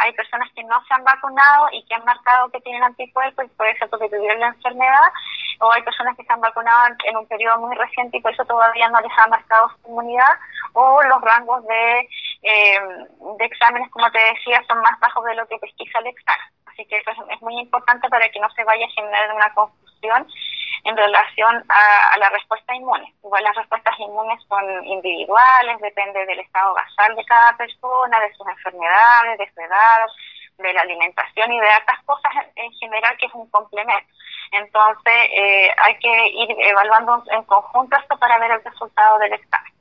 hay personas que no se han vacunado y que han marcado que tienen anticuerpos, y puede ser porque tuvieron la enfermedad, o hay personas que se han vacunado en un periodo muy reciente y por eso todavía no les ha marcado su inmunidad, o los rangos de exámenes, como te decía, son más bajos de lo que pesquisa el examen. Así que eso es muy importante para que no se vaya a generar una confusión en relación a la respuesta inmune. Igual las respuestas inmunes son individuales, depende del estado basal de cada persona, de sus enfermedades, de su edad, de la alimentación y de otras cosas en general, que es un complemento. Entonces hay que ir evaluando en conjunto esto para ver el resultado del examen.